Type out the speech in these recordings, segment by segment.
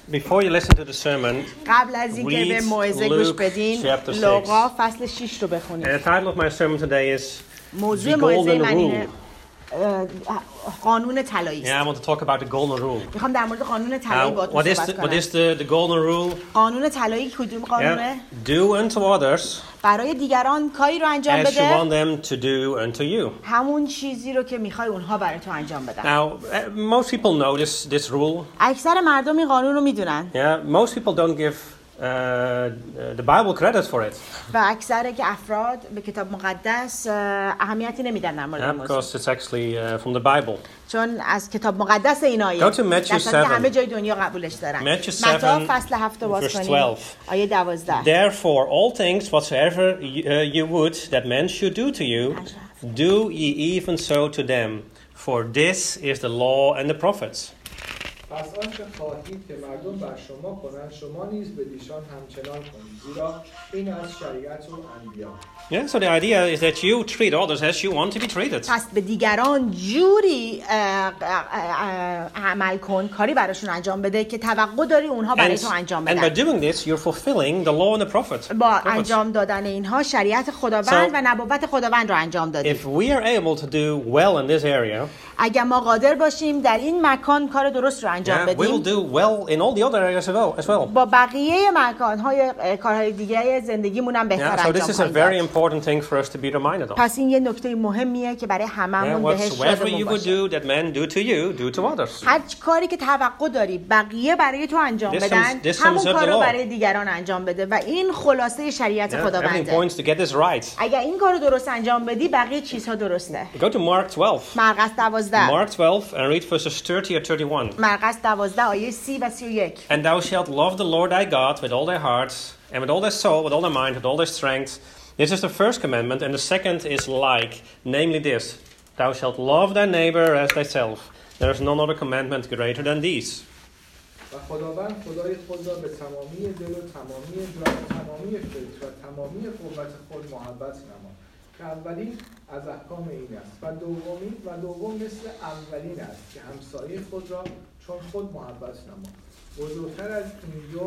before you listen to the sermon, قبل از اینکه به موعظه گوش بدین لوقا فصل 6 رو بخونید. And the title of my sermon today is موضوع The موعظه Golden من اینه Rule. قانون طلایی Yeah, است. I want to talk about the golden rule. میخوام در مورد قانون طلایی Now, باهاتون what صحبت کنم. is the golden rule? قانون طلایی کدوم قانونه؟ Yeah. Do unto others برای دیگران کاری رو انجام as you بده want them to do unto you. همون چیزی رو که میخوای اونها برای تو انجام بدن. Now, most people know this rule. اکثر مردم این قانون رو میدونن. Yeah, most people don't give the Bible credit for it. و اکثر که افراد به کتاب مقدس اهمیتی نمیدن در مورد Yeah, این موضوع. because it's actually from the Bible. چون از کتاب مقدس این آیه Go to Matthew در صورتی که 7. همه جای دنیا قبولش دارن. Matthew 7, متی فصل 7 باز verse کنید. 12. آیه 12. Therefore, all things whatsoever you would that men should do to you, do ye even so to them. For this is the law and the prophets. پس آنچه خواهید که مردم بر شما کنند شما نیز به دیشان همچنان کنید زیرا این از شریعت و انبیا. Yeah, so the idea is that you treat others as you want to be treated. پس به دیگران جوری عمل کن کاری براشون انجام بده که توقع داری اونها برای تو انجام And by بدن. doing this, you're fulfilling the law and the prophets. با انجام دادن اینها شریعت خداوند و نبوت خداوند رو انجام دادیم. If we are able to do well in this area, اگر ما قادر باشیم در این مکان کار درست رو انجام we will بدیم do well in all the other areas as well. با بقیه مکان‌های کارهای دیگه زندگیمون هم بهتر Yeah, so انجام this is a خواهیم very داد. important thing for us to be reminded of. پس این یه نکته مهمیه که برای Yeah, هممون بهش whatsoever یادمون you would باشه. do that men do to you, do to others. هر کاری که توقع داری بقیه برای تو انجام This بدن sums همون up the کار رو law. برای دیگران انجام بده و این خلاصه شریعت Yeah, everything خداونده. points to get this right. اگر این کار رو درست انجام بدی بقیه چیزها درسته. Go to Mark 12. مرقس 12 Mark 12 and read verses 30 or 31. مرقس 12 آیه 30 و 31. And thou shalt love the Lord thy God with all thy heart, and with all thy soul, with all thy mind, with all thy strength. This is the first commandment, and the second is like, namely this, thou shalt love thy neighbor as thyself. There is none other commandment greater than these. و خداوند خدای خود را به تمامی دل و تمامی جان و تمامی فکر و تمامی قوت خود محبت نما که اولین از احکام این است و دوم مثل اولین است که همسایه خود را چون خود محبت نما. بزرگتر از این دو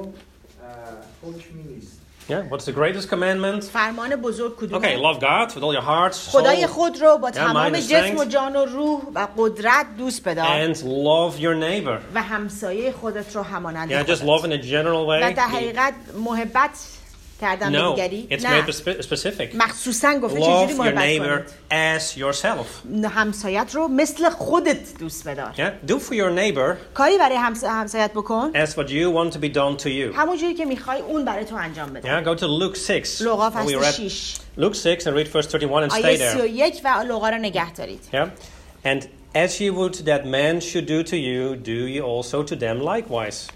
حکمی نیست. Yeah, what's the greatest commandment? فرمان بزرگ کدومه؟ Okay, love God with all your heart, soul, خدای خود رو با تمام mind and جسم و strength. جان و روح و قدرت دوست بدار and love your neighbor. و همسایه خودت رو همانند Yeah, just love in a general و way. در حقیقت محبت کردن به No, دیگری it's نه made specific. مخصوصا گفته Love چجوری your محبت neighbor کنید as yourself. همسایت رو مثل خودت دوست بدار Yeah, do for your neighbor کاری برای همسایت بکن as what you want to be done to you. همون جوری که میخوای اون برای تو انجام بده Yeah, go to Luke 6. لوقا We فصل read 6 Luke 6 and read verse 31 and stay آیه there. 31 و لوقا رو نگه دارید. Yeah, and as ye would that men should do to you, do ye also to them likewise.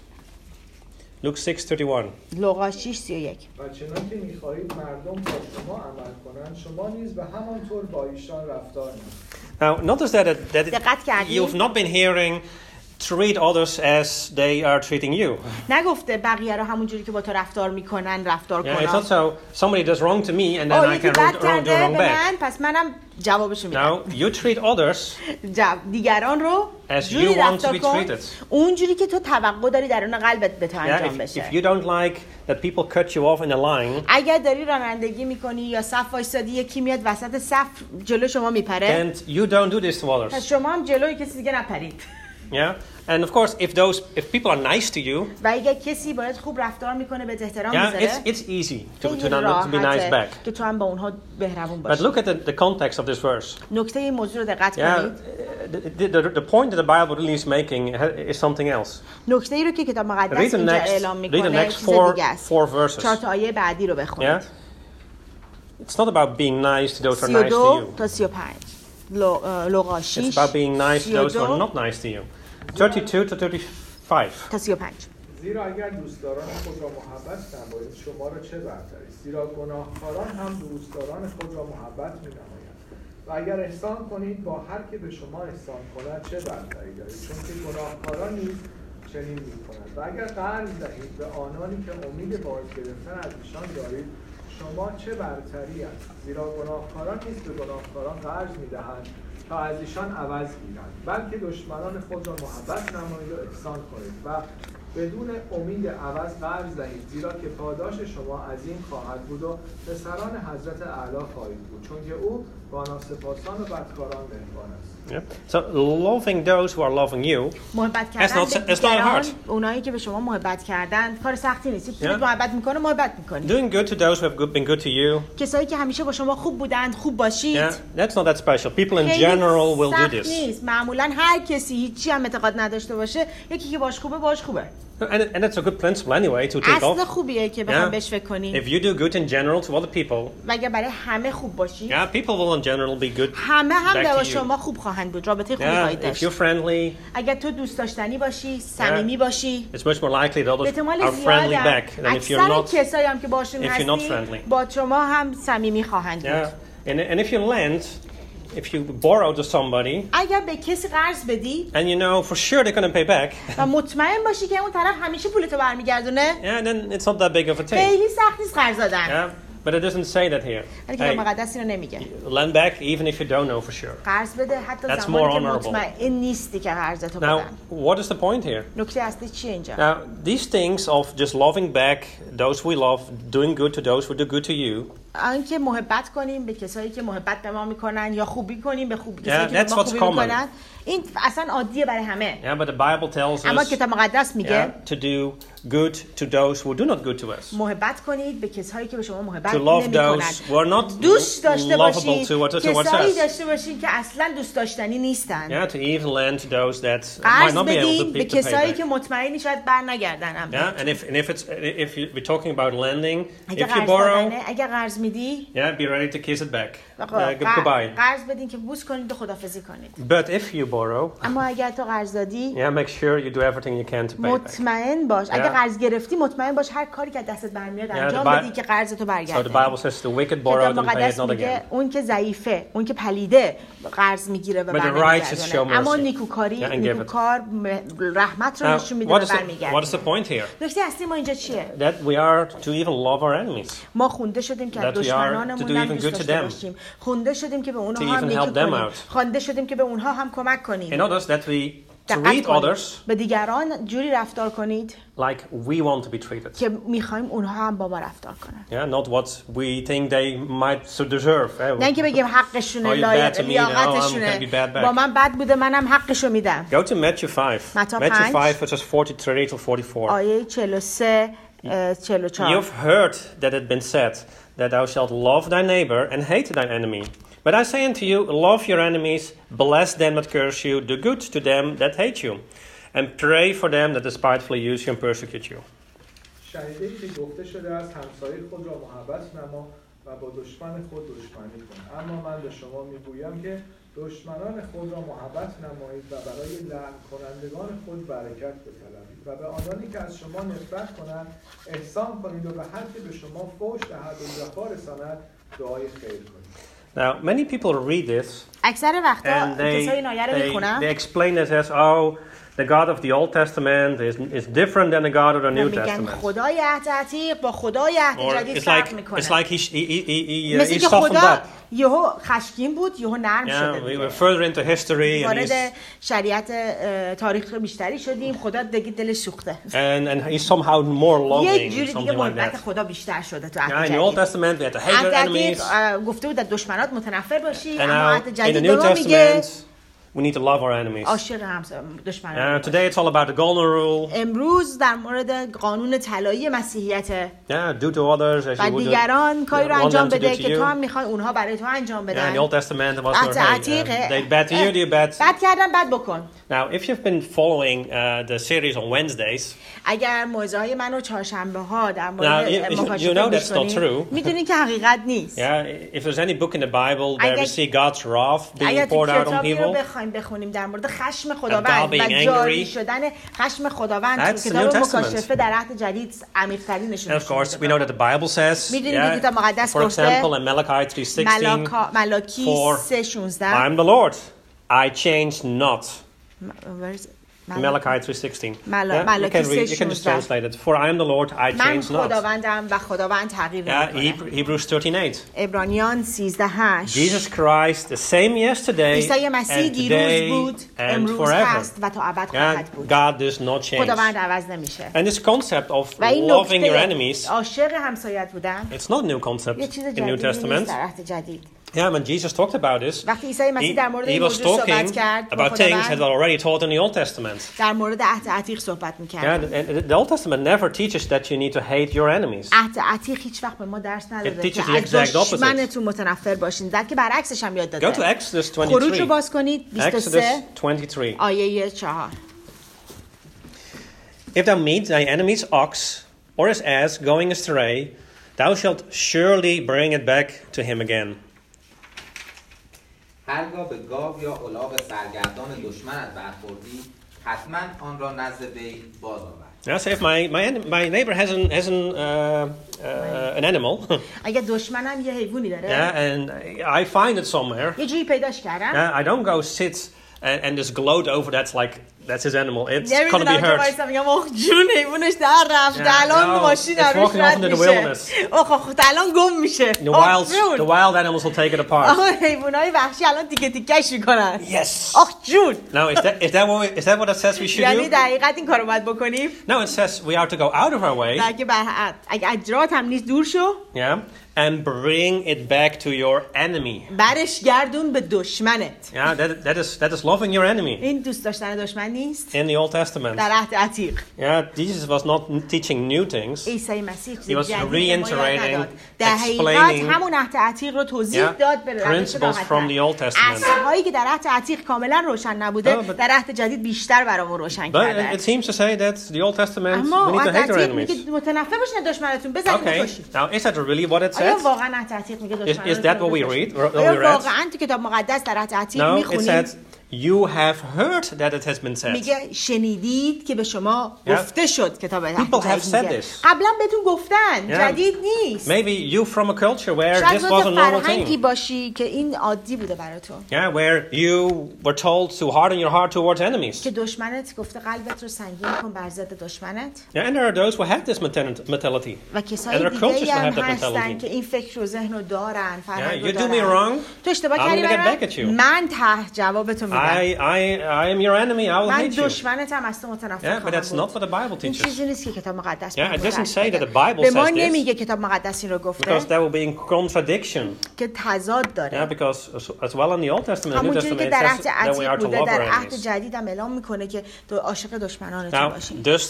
Luke 6:31. لوقا 6:31 و چنانکه می‌خواهید مردم با شما عمل کنند شما نیز به همانطور با ایشان رفتار کنید. Now, notice that دقت کردید؟ you've not been hearing treat others as they are treating you. نگفته بقیه رو همون جوری که با تو رفتار میکنن رفتار Yeah, it's کنن. not so somebody does wrong to me and then I یکی can بد do کرده wrong به back. من پس منم جوابشو میدم. Now, you treat others دیگران رو as جوری you want to رفتار be کن treated. اون جوری که تو توقع داری درون قلبت به تو Yeah, انجام if بشه. you don't like that people cut you off in a line, اگر داری رانندگی میکنی یا صف وایسادی یکی میاد وسط صف جلو شما میپره and you don't do this to پس others. شما هم جلوی کسی دیگه نپرید. Yeah, and of course, if people are nice to you, و اگر کسی باید خوب رفتار میکنه به احترام yeah, میذاره it's easy to خیلی not be nice راحته back. که تو هم با اونها مهربون But باشی. look at the context of this verse. نکته این موضوع رو دقت Yeah, کنید. the point that the Bible really is making is something else. نکته ای رو که کتاب Read مقدس the اینجا next, اعلام read the میکنه next چیز دیگه است. four verses. 4 تا آیه بعدی رو بخونید. Yeah, it's not about being nice to those who are nice to 32 you. تا 35 لوقا 6 It's about being nice to those who are not nice to you. 32 to 35. تا 35 زیرا اگر دوستداران خود را محبت نمایید شما را چه برتری است زیرا گناهکاران هم دوستداران خود را محبت می‌نمایند و اگر احسان کنید با هر که به شما احسان کند چه برتری دارید چون که گناهکاران نیز چنین می‌کنند و اگر قرض دهید به آنانی که امید باز گرفتن از ایشان دارید شما چه برتری است زیرا گناهکاران نیز به گناهکاران قرض می‌دهند تا از ایشان عوض گیرند بلکه دشمنان خود را محبت نمایید و احسان کنید و بدون امید عوض قرض دهید، زیرا که پاداش شما عظیم خواهد بود و پسران حضرت اعلی خواهید بود، چون که او با ناسپاسان و بدکاران مهربان است. Yeah. So loving those who are loving you, محبت کردن به it's not دیگران، hard. اونایی که به شما محبت کردن کار سختی نیست. Yeah. محبت میکنه محبت میکنی. Doing good to those who have been good to you. کسایی که همیشه با شما خوب بودند خوب باشید. Yeah, that's not that special. People in general will do this. نیست. معمولا هر کسی هیچی هم اعتقاد نداشته باشه، یکی که باش خوبه. And it's a good principle anyway to take اصل off. خوبیه که بخوام بهش فکر کنیم. If you do good in general to other people, و اگر برای همه خوب باشی، yeah, people will in general be good همه هم back با to شما you. خوب خواهند بود. رابطه خوبی Yeah, خواهید if داشت. you're friendly, اگر تو دوست داشتنی باشی، صمیمی باشی، it's much more likely that به others احتمال are friendly زیاد back than if you're اکثر not. کسایی هم که باشون if you're not هستی friendly. با شما هم صمیمی خواهند بود. Yeah, and if you lend, if you borrow to somebody, اگر به کسی قرض بدی and you know for sure they're going to pay back, و مطمئن باشی که اون طرف همیشه پولتو برمیگردونه، yeah, then it's not that big of a thing. خیلی سخت نیست قرض دادن. Yeah, but it doesn't say that here. ولی کتاب Hey, مقدس اینو نمیگه. lend back even if you don't know for sure. قرض بده حتی That's زمانی more که honorable. مطمئن نیستی که قرضتو Now, بدن. what is the point here? نکته اصلی چیه اینجا؟ Now, these things of just loving back those we love, doing good to those who do good to you, آنکه محبت کنیم به کسایی که محبت به ما میکنن یا خوبی کنیم به کسایی Yeah, که به that's ما what's خوبی common. میکنن، این اصلا عادیه برای همه. yeah, but the Bible tells اما us کتاب مقدس میگه to do good to those who do not good to us. محبت کنید به کسایی که به شما محبت To love نمیکنند. those who are not دوست داشته lovable باشید towards کسایی us. داشته باشید که اصلا دوست داشتنی نیستن. Yeah, to even lend to those that might قرض not be able بدین to به pay کسایی back. که مطمئنی شاید بر نگردن هم. Yeah, and if we're talking about lending, اگه if you قرض borrow, دادنه، اگه قرض میدی yeah, be ready to kiss it back. Goodbye. قرض بدین که بوس کنید و خداحافظی کنید. But if you borrow, اما اگر تو قرض دادی yeah, make sure you do everything you can to pay back. مطمئن باش. اگه Yeah. قرض گرفتی مطمئن باش هر کاری که دستت برمیاد انجام the Bi- بدی که قرضتو So برگرده. the Bible says the wicked borrowed کتاب and pay it مقدس not میگه again. اون که ضعیفه، اون که پلیده قرض میگیره و But the righteous show برمیگردونه. اما mercy. نیکوکاری، Yeah, and give it. نیکوکار رحمت رو Now, نشون میده what و is the برمیگرده. point here? نکته اصلی ما اینجا چیه؟ That we are to even love our enemies. ما خونده شدیم که That we are to دشمنانمون do هم even دوست good to داشته them. باشیم. خونده شدیم که به اونها To هم even نیکی help them کنیم. out. خونده شدیم که به اونها هم کمک کنیم. And others that we دقت treat کنید. others به دیگران جوری رفتار کنید like we want to be treated. که میخوایم اونها هم با ما رفتار کنن. Yeah, not what we think they might so deserve. نه اینکه بگیم حقشونه، Oh, you're bad to me, لیاقتشونه، now I'm gonna be bad back. با من بد بوده منم حقشو میدم. Go to Matthew 5. متی Matthew 5 5 verses 43 to 44. آیه 43 44. You've heard that it been said that thou shalt love thy neighbor and hate thine enemy. But I say unto you, love your enemies, bless them that curse you, do good to them that hate you, and pray for them that despitefully use you and persecute you. شنیده‌ای که گفته شده است همسایه خود را محبت نما و با دشمن خود دشمنی کن. اما من به شما میگویم که دشمنان خود را محبت نمایید و برای لعن کنندگان خود برکت بطلبید و به آنانی که از شما نفرت کنند احسان کنید و به هر که به شما فحش دهد و جفا رساند دعای خیر کنید. Now, many people read this اکثر وقتا and کسایی این آیه رو they میخونن explain it as, oh, the God of the Old Testament is different than the God of the New میگن Testament. خدای عهد عتیق با خدای عهد Or جدید it's فرق like میکنه. he مثل که softened خدا up. یهو خشمگین بود یهو نرم Yeah, شده we دیگه. were further into history and وارد شریعت تاریخ بیشتری شدیم. خدا دیگه دلش سوخته. he's somehow more loving, یک جوری دیگه something like محبت that. خدا بیشتر شده تو Yeah, عهد in the Old جدید. Testament we had to hate our عهد enemies, جدید گفته بود از دشمنات متنفر باشی، and اما now عهد in the جدید New به ما میگه Testament we need to love our enemies. عاشق دشمنان. Today it's all about the golden rule. امروز در مورد قانون طلایی مسیحیت Yeah, do to others as و you would دیگران کاری رو want انجام them to do بده to که تو هم you. میخوای اونها برای تو انجام Yeah, in بدن. the Old Testament it was عهد hey, عتیقه they bad to you, do you bad? بد کردن بد بکن. Now, if you've been following the series on Wednesdays, اگر موعظه‌های منو چهارشنبه ها در Now, مورد you مکاشفه know that's not بشنوید، true. میدونین که حقیقت نیست. yeah, if there's any book in the Bible where اگر- we see God's wrath being اگر تو poured out on کتابی رو people, بخوایم بخونیم در مورد خشم God خداوند being و جاری angry, شدن خشم خداوند That's تو the کتاب New Testament. مکاشفه در عهد جدید عمیق‌ترین نشون and of course we know that the Bible says, می‌دونید که کتاب مقدس for گفته example, in Malachi 3:16, ملاکی For 3:16 I am the Lord, I change not. Malachi 3:16. ملاکی You can just 3:16. translate it. For I am the Lord, I من change not. خداوندم و خداوند تغییر نمی‌کنه. Hebrews 13:8. عبرانیان 13:8. Jesus Christ, the same yesterday عیسی مسیح and دیروز today بود، and امروز forever. هست و تا ابد خواهد بود. God does not change. خداوند عوض نمیشه. And this concept of و این loving your نکته enemies, عاشق همسایت بودن it's not a new concept یه چیز in New جدیدی نیست Testament. در عهد جدید. Yeah, when Jesus talked about this, وقتی عیسی مسیح در مورد he این was موضوع صحبت talking کرد با about things that خداوند، were already taught in the Old Testament. در مورد عهد عتیق صحبت Yeah, می‌کرد. and the Old Testament never teaches that you need to hate your enemies. عهد عتیق هیچ وقت به ما درس It نداده teaches که the از exact opposite. دشمنتون متنفر باشین، بلکه برعکسش هم یاد Go to داده. Exodus خروج رو 23. باز کنید Exodus 23 23. آیه 4. If thou meet thy enemy's ox or his ass going astray, thou shalt surely bring it back to him again. هرگاه به گاو یا الاغ سرگردان دشمنت برخوردی حتما آن را نزد وی باز آور. Now, say if my neighbor has an animal, اگه دشمنم یه حیوانی داره، yeah, and I find it somewhere, یه جوری پیداش کردم، I don't go sit and just gloat over that's his animal. It's gonna be نمیدونم که hurt. وایسا میگم اوه جون حیوانش در رفت، Yeah, الان no, ماشین it's روش walking رد off into the میشه، wilderness. اوه الان گم میشه. The wild animals will take it apart. آه حیوانای وحشی الان تیکه تیکش میکنن. Yes. آخ جون. Now, is that what it says we should یعنی do? دقیقاً این کارو باید بکنیم. No, it says we are to go out of our way. اگه اجرات هم نیست دور شو. Yeah, and bring it back to your enemy. برش گردون به دشمنت. Yeah, that is loving your enemy این دوست داشتن دشمن نیست. in the Old Testament. در عهد عتیق. Yeah, Jesus was not teaching new things. عیسی مسیح He was reiterating, در حقیقت explaining, همون عهد عتیق رو توضیح داد به principles from the Old Testament. اصل‌هایی که در عهد عتیق کاملا روشن نبوده No, but- در عهد جدید بیشتر برامون روشن But کرده. it seems to say that the Old Testament, اما we need to عهد hate our عتیق enemies. میگه متنفر باشین دشمنتون بزنید Okay, بکشید. now is that really what it آیا says? واقعا عهد عتیق میگه دشمنتون Is that what we read? آیا What we read? واقعا تو کتاب مقدس در عهد عتیق No, it میخونیم؟ said, you have heard that it has been said. میگه شنیدید که به شما Yeah. گفته شد کتاب عهد People have جدید میگه. said this. قبلا بهتون گفتن Yeah. جدید نیست. Maybe you from a culture where شاید this was a تو normal فرهنگی thing. باشی که این عادی بوده براتون. Yeah, where you were told to harden your heart towards enemies. که دشمنت گفته قلبت رو سنگین کن بر ضد دشمنت. Yeah, and there are those who have this mentality. و And کسای there are cultures دیگه that هم have that هستن mentality. که این فکر و ذهن رو دارن، فرهنگ Yeah, رو you do me دارن. wrong, تو اشتباه I'm کردی gonna get برام، back at you. من جوابتو میدم. I am your enemy, I will من hate you. دشمنتم از تو متنفر Yeah, but that's خواهم not بود. what the Bible این teaches. چیزی نیست که کتاب مقدس Yeah, it بگه. doesn't say that the Bible به ما says this, نمیگه کتاب مقدس این رو گفته because that will be in contradiction. که تضاد Yeah, داره. because as well in the Old Testament and New همونجوری Testament که it در says عهد that we عتیق are to بوده love در our عهد enemies. جدید هم اعلام میکنه که تو عاشق دشمنانتون Now, باشین. does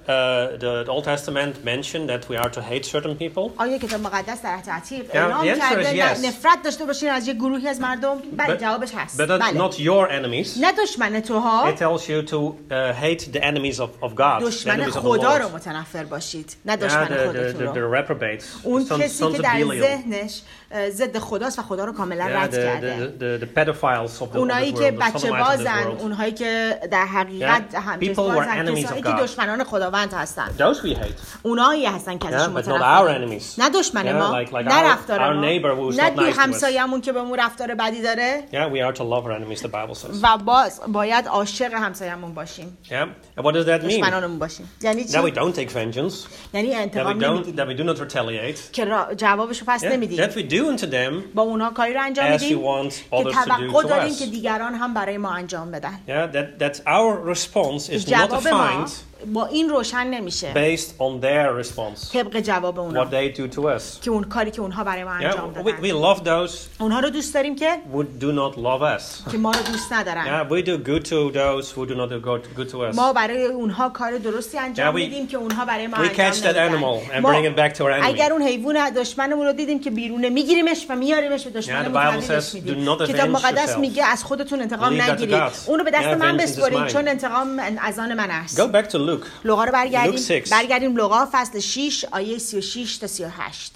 the Old Testament mention that we are to hate certain people? آیا کتاب مقدس در عهد عتیق the اعلام answer is کرده yes. نفرت داشته باشین از یک گروهی از مردم؟ بله جوابش هست. But بله. not your enemies. نه دشمن توها، It tells you to hate the enemies of God, the دشمن enemies of the خدا رو Lord. متنفر باشید، نه Yeah, دشمن the خودتون رو. reprobates, اون the کسی sons که of در Belial. ذهنش ضد خداست و خدا رو کاملا Yeah, رد کرده. the pedophiles of the اونایی world, که the بچه sodomites of this بازن، world. اونهایی که در حقیقت Yeah, همجنس people who are بازن، enemies کسایی of که God. دشمنان خداوند هستن. Those we hate. اونایی هستن که ازشون Yeah, but not our متنفریم. enemies. نه دشمن Yeah, ما، like نه رفتار our ما، neighbor who's نه not nice to us. همسایه‌مون که بهمون رفتار بدی داره. Yeah, we are to love our enemies, the Bible says. و باید عاشق همسایه‌مون باشیم. Yeah, and what does that mean? دشمنانمون باشیم. یعنی چی؟ That we don't take vengeance, یعنی انتقام نمیگیریم. that we do not retaliate. که جوابشو پس Yeah, نمیدیم. that we do unto them با اونا کاری رو انجام as you میدیم want که others to do توقع to داریم us. که دیگران هم برای ما انجام بدن. Yeah, that our response is not جواب ما defined با این روشن نمیشه based on their response, طبق جواب اونا what they do to us. که اون کاری که اونها برای ما انجام Yeah, دادن. we love those اونها رو دوست داریم که who do not love us. ما رو دوست ندارن. Yeah, we do good to those who do not do good to us. ما برای اونها کار درستی انجام Yeah, we- میدیم که اونها برای ما We انجام catch that نمیدن. animal and ما bring it back to our enemy. اگر اون حیوان دشمنمون رو دیدیم که بیرونه میگیریمش و میاریمش به دشمنمون Yeah, the Bible تحویلش says, میدیم. do not کتاب avenge مقدس yourself. میگه از خودتون انتقام Leave that to نگیرید. God. اون رو به دست Yeah, من vengeance is بسپارید mine. چون انتقام از آن من است. Go back to Luke. لوقا رو برگردیم. Luke 6. برگردیم لوقا فصل 6 آیه 36 تا 38.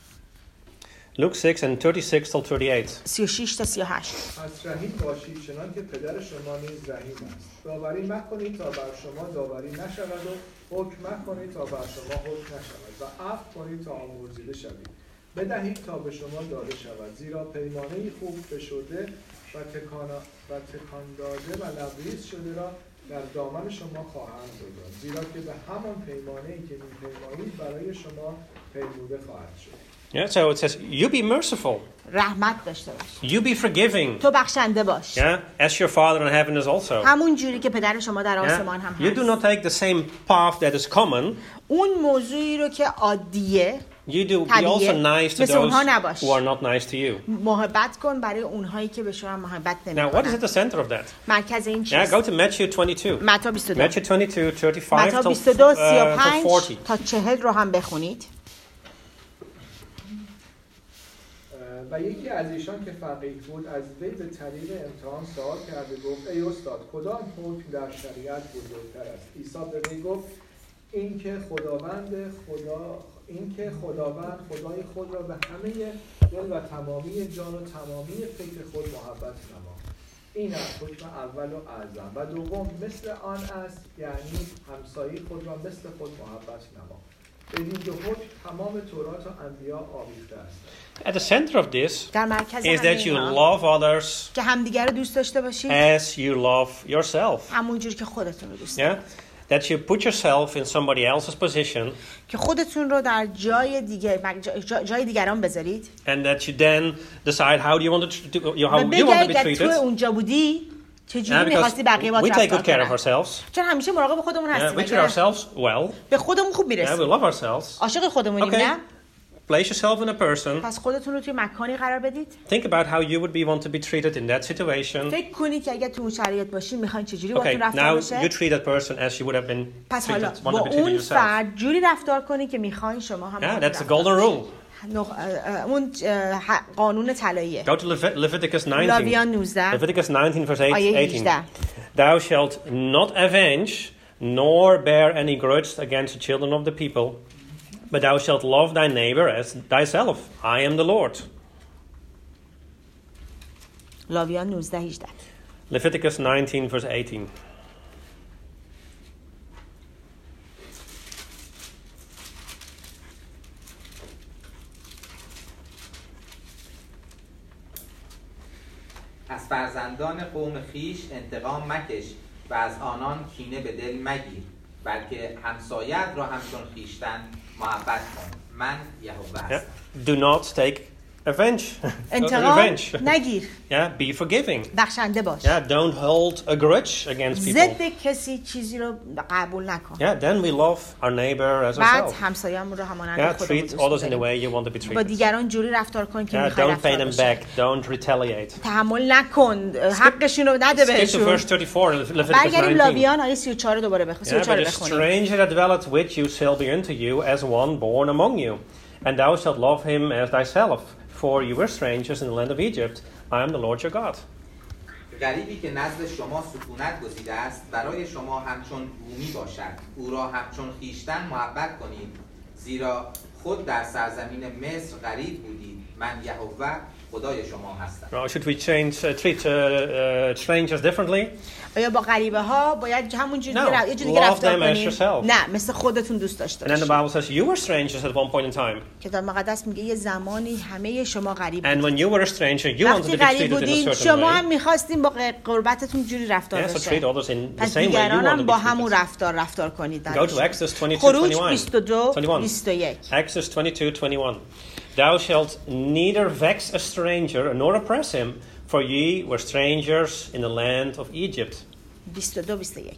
Luke 6 and 36 till 38. 36 تا 38. پس رحیم باشید چنان که پدر شما نیز رحیم است. داوری مکنید تا بر شما داوری نشود و حکم مکنید تا بر شما حکم نشود و عفو کنید تا آمرزیده شوید. بدهید تا به شما داده شود، زیرا پیمانه خوب فشرده و تکان داده و لبریز شده را در دامن شما خواهند گذاشت، زیرا که به همان پیمانه‌ای که می‌پیمایید برای شما پیموده خواهد شد. Yeah, so it says, you be merciful. رحمت داشته باش. You be forgiving. تو بخشنده باش. Yeah, as your Father in heaven is also. همون جوری که پدر شما در آسمان هم Yeah? You do هست. not take the same path that is common. اون موضوعی رو که عادیه You be also nice to مثل those اونها نباش. who are not nice to you. محبت کن برای اونهایی که به شما محبت Now, what is at نمی‌کنن. the center of that? مرکز این Yeah, چیست؟ go to Matthew 22. متی 22. Matthew 22, 35 متی till 22 till 35 40. تا 40 رو هم بخونید. و یکی از ایشان که فقیه بود از وی به طریق امتحان سوال کرده گفت ای استاد کدام حکم در شریعت بزرگتر است؟ عیسی به وی گفت اینکه خداوند خدای خود را به همه دل و تمامی جان و تمامی فکر خود محبت نما. این است حکم اول و اعظم. و دوم مثل آن است، یعنی همسایه خود را مثل خود محبت نما. بدین دو حکم تمام تورات و انبیا آویخته است. At the center of this در مرکز is that you همه love others که همدیگر رو دوست داشته باشید as you love yourself. همونجوری که خودتون رو دوست Yeah? دارید. That you put yourself in somebody else's position که خودتون رو در جای دیگران بذارید and that you then decide how do you want to do, how و you want to بگه be اگر تو treated. اونجا بودی چجوری Yeah, because میخواستی بقیه با we take رفتار good care of کنن. ourselves. چون همیشه مراقب خودمون Yeah, هستیم. we treat اگر ourselves well. به خودمون خوب Yeah, we میرسیم. love ourselves. عاشق خودمونیم Okay. نه؟ Place yourself in a person. پس خودتون رو توی مکانی قرار بدید. Think about how you would want to be treated in that situation. فکر کنید که اگر تو اون شرایط باشین میخواین چجوری Okay, باهاتون رفتار now you بشه. treat that person as you would have been پس حالا treated, با want to be treated اون yourself. فرد جوری رفتار کنید که میخواین شما هم Yeah, باهاتون that's the رفتار golden بشین. rule. اون قانون طلاییه. Go to Leviticus 19. لاویان 19 Leviticus 19 verse آیه 18. 18. Thou shalt not avenge, nor bear any grudge against the children of the people, but thou shalt love thy neighbor as thyself. I am the Lord. لاویان 19 18. Leviticus 19 verse 18. از فرزندان قوم خیش انتقام مکش و از آنان کینه به دل مگیر، بلکه همسایت را همچون خیشتن محبت کن. من یهوه Yeah. هستم. Do not take revenge. انتقام Revenge. نگیر. Yeah, be forgiving. بخشنده باش. Yeah, don't hold a grudge against people. ضد کسی چیزی رو قبول نکن. Yeah, then we love our neighbor as بعد ourselves. همسایه‌مون رو همانند Yeah, خودمون treat دوست others in the داریم. way you want to be با treated. دیگران جوری رفتار کن که Yeah, میخوای don't pay رفتار them بشه. back. Don't retaliate. تحمل نکن. حقشون رو نده Skip to بهشون. verse 34 in Leviticus برگردیم 19. لاویان آیه 34 رو دوباره بخونیم. Yeah, 34 but رو a بخونیم. stranger that dwelleth with you shall be unto you as one born among you, and thou shalt love him as thyself. For you were strangers in the land of Egypt. I am the Lord your God. غریبی که نزد شما سکونت گزیده است برای شما همچون بومی باشد، او را همچون خیشتن محبت کنید، زیرا خود در سرزمین مصر غریب بودید. من یهوه خدای شما هستم. Now, should we treat strangers differently? آیا با غریبه ها باید همون جوری No. یه جوری دیگه Love رفتار them as کنیم؟ yourself. نه، مثل خودتون دوست داشته And then the باشید. Bible says you were strangers at one point in time. کتاب مقدس میگه یه زمانی همه شما غریب And بودید. when you were a stranger, you wanted وقتی to be غریب treated in a بودین certain شما هم way. میخواستین با غربتتون جوری رفتار Yeah, so treat بشه. others in the پس same way you دیگران want to هم be با همون treated. رفتار کنید. Go to درشون. Exodus 22, خروج 21. 22 21. 21. Exodus 22:21. Thou shalt neither vex a stranger nor oppress him, for ye were strangers in the land of Egypt. 22 21.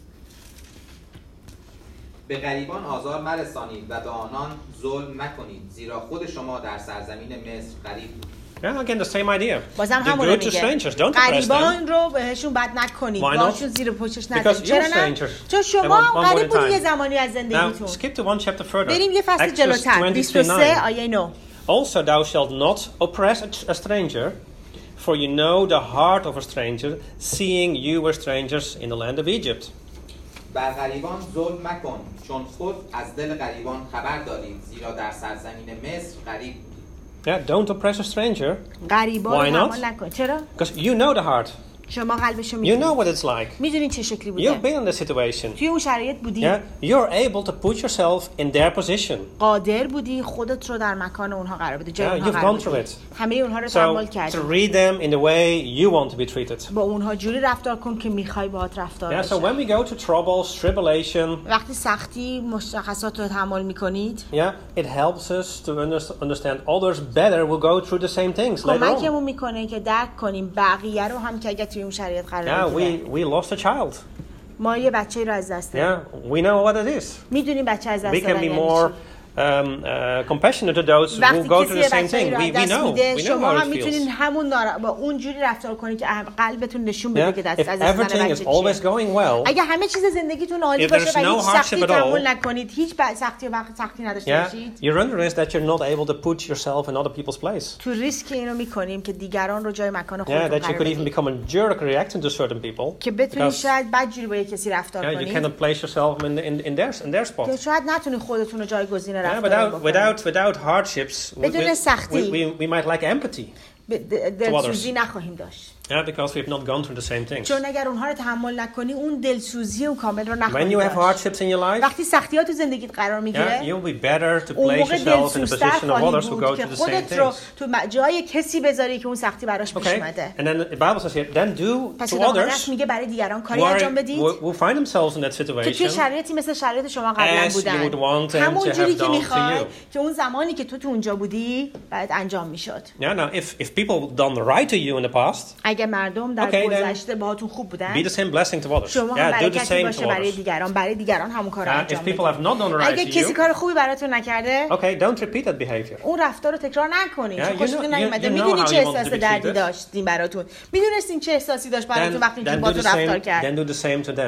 به غریبان آزار مرسانید و به آنان ظلم مکنید، زیرا خود شما در سرزمین مصر غریب بودید. Yeah, again, the same idea. بازم Do همون رو good to میگه. strangers. Don't oppress them. غریبان رو بهشون بد نکنید. Why not? باشون زیر پوشش Because نذارید. you're چرا نه؟ strangers. چون At شما one point غریب in بودید time. یه زمانی از Now, زندگیتون. skip to one chapter further. بریم یه فصل Exodus جلوتر. 23 23:9. آیه 9. Also, thou shalt not oppress a stranger, for you know the heart of a stranger, seeing you were strangers in the land of Egypt. بر غریبان ظلم مکن، چون خود از دل غریبان خبر دارید، زیرا در سرزمین مصر غریب بودید. Yeah, don't oppress a stranger, غریبان Why رو not? حمل نکن. چرا؟ because you know the heart. شما قلبشو You میدونید. know what it's like. میدونید چه شکلی You've بوده. been in this situation. توی اون شرایط بودی. Yeah, you're able to put yourself in their position. قادر بودی خودت رو در مکان اونها قرار بدی. جای Yeah, اونها you've قرار gone through بدی. it. همه اونها رو So تحمل to کردی. read them in the way you want to be treated. با اونها جوری رفتار کن که میخوای باهات رفتار Yeah, so بشه. when we go to troubles, tribulation, وقتی سختی مشخصات رو تحمل میکنید yeah, it helps us to understand others better will go through the same things later on. کمکمون میکنه که درک کنیم بقیه رو هم که اگر توی اون شرایط قرار Yeah, بگیره. we lost a child. ما یه بچه رو از دست دادیم. Yeah, we know what it is. میدونیم بچه از دست We can دادن be یعنی more چی. compassionate to those who وقتی go through کسی the یه same بچه‌ای thing. رو We از دست know. میده We know شما how هم it میتونین feels. همون با اون جوری رفتار کنید که قلبتون نشون بده Yeah, که دست if از دست دادن everything is بچه always چیه. going well, اگه همه چیز زندگیتون عالی if باشه there's و no هیچ hardship سختی at all, تحمل نکنید هیچ سختی نداشته yeah, باشید your under is that you're not able to put yourself in other people's place. تو ریسک اینو میکنیم که دیگران رو جای مکان Yeah, خودتون that you قرار could even بدید become a jerk reacting to certain people. که بتونید Because شاید بدجوری با کسی رفتار yeah, you کنید cannot place yourself in their spot. که شاید نتونید خودتون رو جایگزین Yeah, رفتار بکنید. without hardships, بدون سختی. we might lack empathy. دلسوزی نخواهیم داشت Yeah, because we've not gone through the same things. چون اگر اونها رو تحمل نکنی اون دلسوزی و کامل رو When نخواهی you have داشت. hardships in your life, وقتی سختیات تو زندگیت قرار yeah, میگیره you'll be better to اون place موقع yourself in the دلسوزتر position of خواهی others who بود go که through the same خودت رو things. تو جای کسی بذاری که اون سختی براش پیش Okay, اومده. and then the Bible says here, then do پس to مقدس others میگه برای دیگران who, کاری انجام are, بدید who find themselves in that که توی situation شرایطی مثل شرایط شما قبلا as you بودن would want them همون to جوری have که done to میخوای you. که اون زمانی که تو اونجا بودی باید انجام میشد. Yeah, now if people done right to you in the past, اگه مردم در Okay, then گذشته باهاتون خوب بودن be the same blessing to others. شما هم Yeah, do the برکتی same باشه to برای others. برای دیگران همون کار رو انجام If people بدید. have not done right اگه to کسی you, کار خوبی براتون نکرده okay, don't repeat that behavior. اون رفتار رو تکرار نکنید. Yeah, چون you خوشتون know- نیومده you know میدونید how چه you want to احساس be دردی treated. داشتین براتون میدونستین چه احساسی داشت براتون وقتی اینجوری Then do باهاتون the رفتار same. کرد Then do the same to them.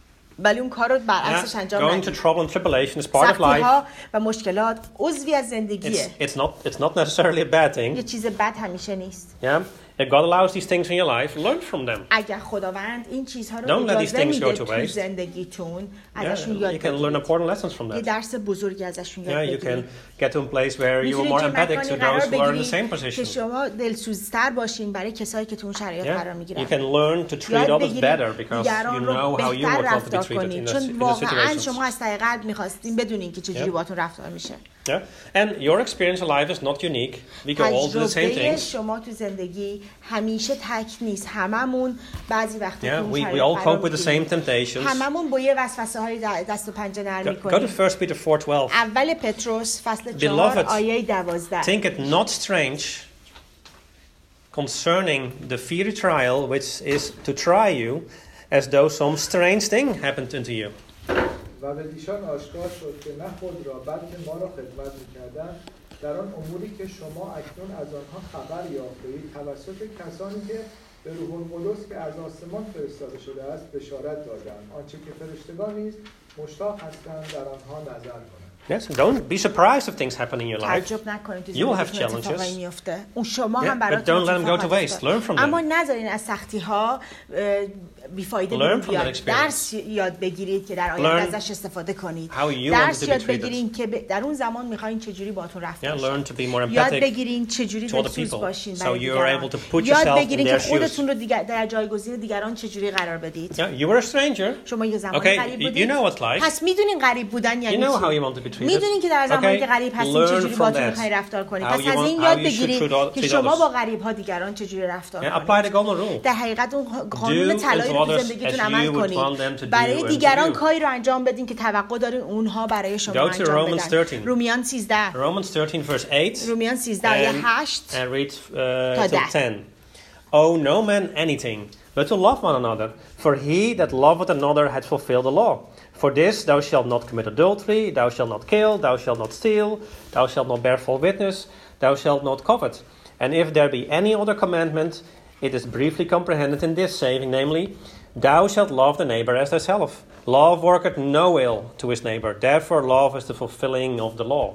ولی اون کار رو Yeah, برعکسش انجام going to ندید. trouble and tribulation is part of سختی life. ها و مشکلات عضوی از زندگیه. It's not necessarily a bad یه thing. چیز بد همیشه نیست. Yeah, if God allows these things in your life, learn from them. اگر خداوند این چیزها رو Don't let these اجازه things میده go to تو waste. زندگیتون Yeah, ازشون یاد you can learn بگیرید. important lessons from یه that. درس بزرگی ازشون یاد Yeah, you can بگیرید. get to a place where you are میتونید more که empathic مکانی to قرار those who are in the بگیرید same که position. شما دلسوزتر باشین برای کسایی که تو اون شرایط قرار Yeah, میگیرن. you can learn to treat یاد others بگیرید better because دیگران you رو know how you بهتر would want to be رفتار treated کنید in چون the واقعا situations. شما از ته قلب میخواستین بدونین که چجوری Yeah. باهاتون رفتار میشه. Yeah, and your experience in life is not unique. We go all through the same تجربه things. شما تو زندگی همیشه تک نیست. هممون بعضی وقتا تو Yeah, اون we شرایط all قرار cope with the می‌گیریم. same temptations. هممون با یه وسوسه های دست و پنجه نرم Go to میکنیم. 1 Peter 4:12. اول پتروس فصل 4 Beloved, آیه 12 Think it not strange concerning the fiery trial which is to try you, as though some strange thing happened unto you. و به دیشان آشکار شد که نه خود را بلکه ما را خدمت می‌کردند در آن اموری که شما اکنون از آنها خبر یافته‌اید توسط کسانی که به روح القدس که از آسمان فرستاده شده است بشارت دادند آنچه که فرشتگان نیز مشتاق هستند در آنها نظر کنند. Yes, don't be surprised if things happen in your life. تعجب نکنید تو You'll have زندگیتون اتفاقایی challenges. میفته. اون شما Yeah, هم but براتون don't let them go to اتفاقات waste. Learn from them. اما نذارین از سختی ها بیفایده Learn from that بیاد. experience. درس یاد بگیرید که در آینده Learn ازش استفاده کنید. how you درس want to be یاد treated. بگیرین که در اون زمان میخواین چجوری باهاتون Yeah, رفتار learn to be more یاد empathic. بگیرین چجوری to other دلسوز people. باشین So برای you are دیگران. able to put یاد yourself in بگیرین که their shoes. خودتون رو در جایگزین دیگران چجوری قرار بدید. Yeah, you were a stranger. شما یه زمانی Okay, غریب you بودید. know what's like. پس میدونین غریب بودن You یعنی know how چی. you want to be treated. میدونین که در زمانی Okay, که غریب هستین learn چجوری from باهاتون that. میخواین رفتار کنید. How پس you از want- این how یاد you should بگیرید که treat شما others. با غریب ها دیگران چجوری رفتار Yeah, کنید. apply the golden rule. در حقیقت اون قانون Do طلایی رو unto تو others زندگیتون as عمل you would want them کنید. to do برای unto دیگران you. کاری رو انجام بدین که توقع دارین اونها برای شما Go to انجام Romans بدن. 13. رومیان 13 Romans 13 verse 8. رومیان 13 آیه 8 And read تا till 10. 10. Owe no man anything, but to love one another. For he that loveth another hath fulfilled the law. For this thou shalt not commit adultery, thou shalt not kill, thou shalt not steal, thou shalt not bear false witness, thou shalt not covet. And if there be any other commandment, it is briefly comprehended in this saying, namely, thou shalt love the neighbor as thyself. Love worketh no ill to his neighbor. Therefore love is the fulfilling of the law.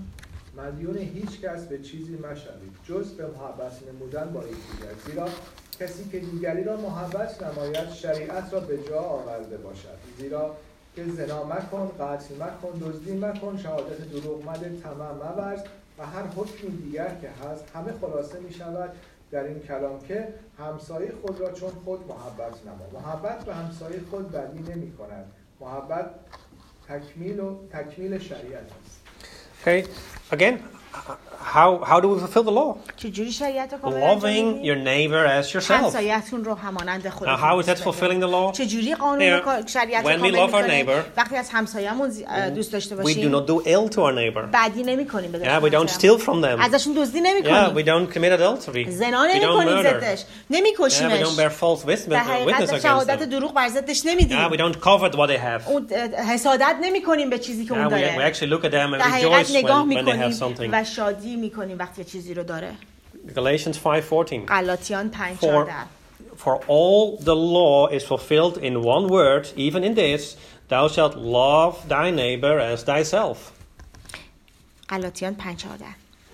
مدیون هیچ کس به چیزی مشوید جز به محبت نمودن با یکدیگر زیرا کسی که دیگری را محبت نماید شریعت را به جا آورده باشد زیرا که زنا مکن قتل مکن دزدی مکن شهادت دروغ مده طمع مورز و هر حکمی دیگر که هست همه خلاصه می شود در این کلام که همسایه خود را چون خود محبت نما. محبت به همسایه خود بدی نمی کند. محبت تکمیل شریعت است. Okay, again, how do we fulfill the law? چجوری شریعت رو کامل انجام Loving میدیم؟ your neighbor as yourself. همسایه‌تون رو همانند Now, خودتون how is that دوست fulfilling the law? چجوری قانون رو شریعت رو when we کامل love our می‌کنه؟ neighbor, وقتی از همسایه‌مون دوست داشته We do باشیم not do ill to our neighbor. بدی نمی‌کنیم به Yeah, we don't steal from them. ازشون دزدی Yeah, نمی‌کنیم we don't commit adultery. زنا We don't نمی‌کنیم murder. ضدش Yeah, we نمی‌کشیمش don't bear false در witness حقیقت against شهادت them. دروغ بر ضدش Yeah, we نمیدیم don't covet what they have. اون حسادت نمی‌کنیم به چیزی که اون Yeah, we داره actually look at them and در حقیقت rejoice نگاه when they have می‌کنیم something. و شادی می‌کنیم وقتی چیزی رو داره Galatians 5:14. غلاطیان 5:14 For all the law is fulfilled in one word, even in this, thou shalt love thy neighbor as thyself. غلاطیان 5:14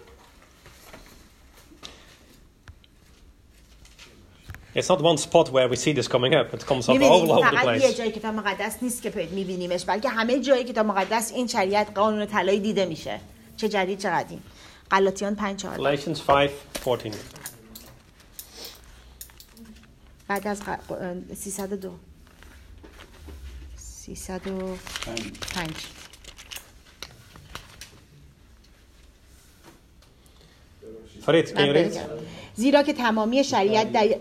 It's not one spot where we see this coming up. It comes up all می‌بینید over the فقط یه place. جای کتاب مقدس نیست که می‌بینیمش بلکه همه جای کتاب مقدس این شریعت قانون طلایی دیده میشه چه جدید چه قدیم غلاطیان 5:14 Galatians 5:14. بعد از 302 305 Farid, can you read it? زیرا که تمامی شریعت در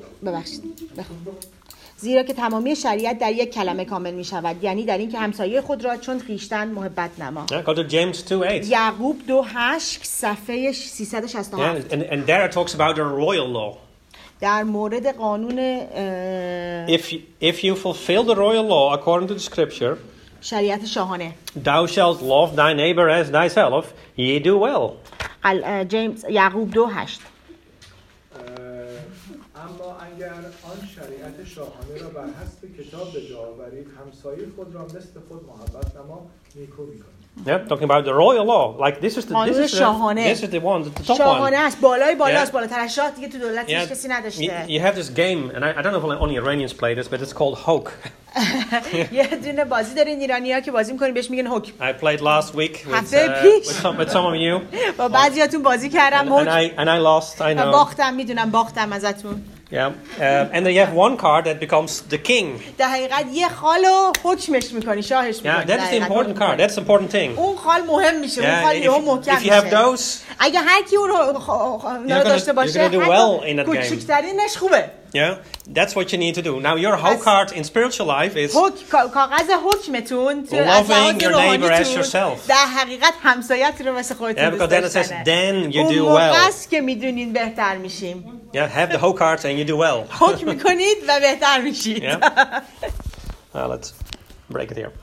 زیرا که تمامی شریعت در یک کلمه کامل می شود یعنی در این که همسایه خود را چون خویشتن محبت نما Yeah, go to James 2:8. یعقوب 2:8 صفحه 367 And there it talks about the royal law. در مورد قانون If you fulfill the royal law according to the scripture, شریعت شاهانه thou shalt love thy neighbor as thyself, ye do well. جیمز یعقوب 2:8 اما اگر آن شریعت شاهانه را بر حسب کتاب به جا آورید همسایه خود را مثل خود محبت نما نیکو می‌کنید. Yeah, talking about the royal law. Like this is the قانون شاهانه this is the one, the top شاهانه one. است بالاست Yeah. بالاتر از شاه دیگه تو دولت هیچ کسی you, نداشته you have this game, and I don't know if only Iranians play this, but it's called Hok. یه دونه بازی دارین ایرانی‌ها که بازی می‌کنین بهش میگن حکم I played last week with, هفته پیش. with some of you, با بعضیاتون بازی کردم and حکم I lost. I و know. باختم میدونم باختم ازتون Yeah, and then you have one card that becomes the king. در حقیقت یه خالو حکمش می‌کنی شاهش Yeah, می‌کنی that is the important card. That's the important thing. اون خال مهم میشه اون خال Yeah, یهو محکم if you have میشه those, اگه هر کی اون رو داشته باشه you're gonna do well in that game. کوچکترینش خوبه yeah, that's what you need to do. Now, your whole card in spiritual life is کاغذ حکمتون تو loving your neighbor as yourself. در حقیقت همسایت رو مثل خودتون Yeah, because دوست then it says, داشتنه then you اون do موقع well. است که میدونین بهتر میشیم Yeah, have the whole card and you do well. حکم میکنید و بهتر میشید Yeah. Let's break it here.